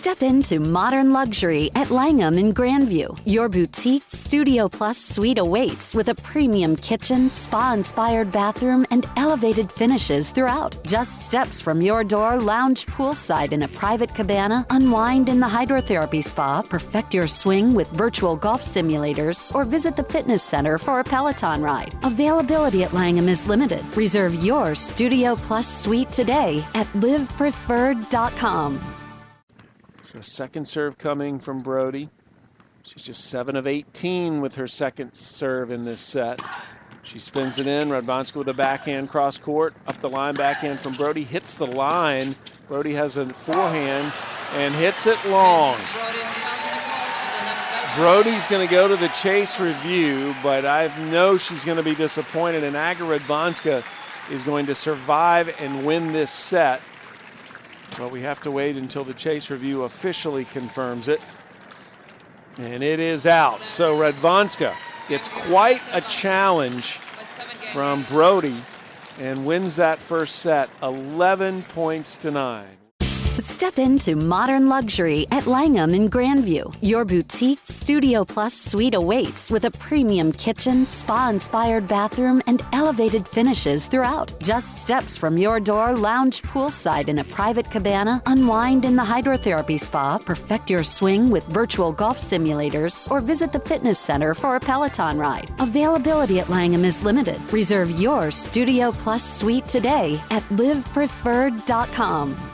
Step into modern luxury at Langham in Grandview. Your boutique Studio Plus suite awaits with a premium kitchen, spa-inspired bathroom, and elevated finishes throughout. Just steps from your door, lounge poolside in a private cabana, unwind in the hydrotherapy spa, perfect your swing with virtual golf simulators, or visit the fitness center for a Peloton ride. Availability at Langham is limited. Reserve your Studio Plus suite today at livepreferred.com. So second serve coming from Brody. She's just 7 of 18 with her second serve in this set. She spins it in. Radwanska with a backhand cross court. Up the line, backhand from Brody. Hits the line. Brody has a forehand and hits it long. Brody's going to go to the chase review, but I know she's going to be disappointed, and Aga Radwanska is going to survive and win this set. But we have to wait until the chase review officially confirms it. And it is out. So Radwanska gets quite a challenge from Brody and wins that first set 11 points to 9. Step into modern luxury at Langham in Grandview. Your boutique Studio Plus suite awaits with a premium kitchen, spa-inspired bathroom, and elevated finishes throughout. Just steps from your door, lounge poolside in a private cabana, unwind in the hydrotherapy spa, perfect your swing with virtual golf simulators, or visit the fitness center for a Peloton ride. Availability at Langham is limited. Reserve your Studio Plus suite today at livepreferred.com.